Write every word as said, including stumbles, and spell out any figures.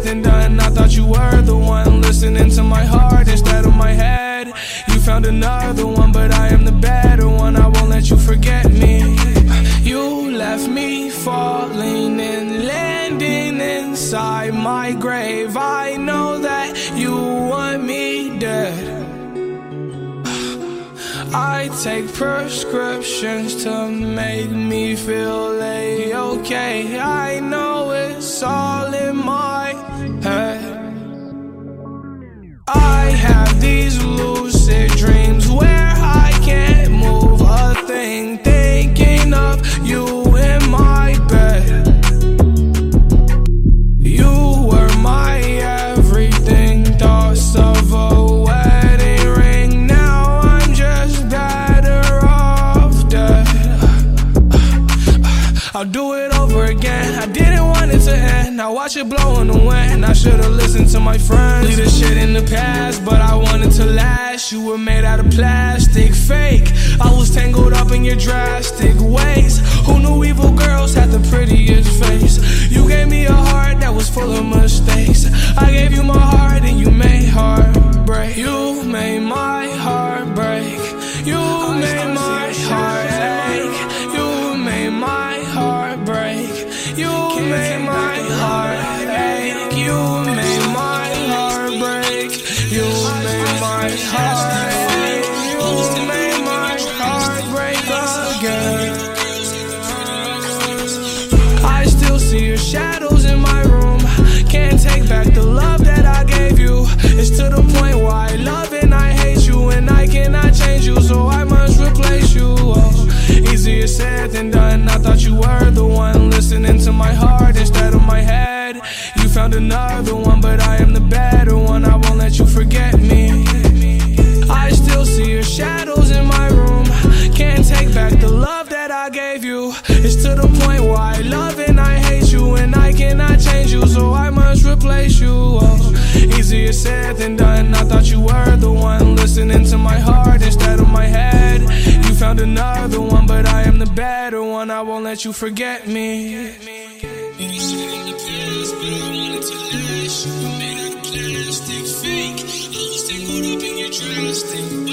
than done. I thought you were the one listening to my heart instead of my head. You found another one, but I am the better one. I won't let you forget me. You left me falling and landing inside my grave. I know that you want me dead. I take prescriptions to make me feel A-okay. I know it's all in my head. I have these lucid dreams where I can't move a thing, thinking of you in my bed. You were my everything, thoughts of a wedding ring. Now I'm just better off dead. I'll do it over again. I didn't want it to end. Now watch it blow in the wind. I should've listened to my friends. Leave this shit in the past, but I wanted to last. You were made out of plastic, fake. I was tangled up in your drastic ways. Who knew evil girls had the prettiest face? You gave me a heart that was full of mistakes. I gave you my heart and you made heartbreak. You made my heart break. You made my heart ache. You made my heart break. You made my heart ache. You made my heart break. You made my heart ache. You made my heart break again. I still see your shadows in my room. Can't take back the love that I gave you. It's to the point where I love and I hate you, and I cannot change you, so I must replace you. Oh, easier said than done. I thought you were the one listening to my heart instead of my head. You found another one, but I am the better one. I won't let you forget me. I still see your shadows in my room. Can't take back the love that I gave you. It's to the point where I love and I hate you, and I cannot change you, so I must replace you. Oh, easier said than done. I thought you were the one listening to my heart instead of my head. You found another one, but I am the better one. I won't let you forget me. Plastic, fake. I was tangled up in your drastic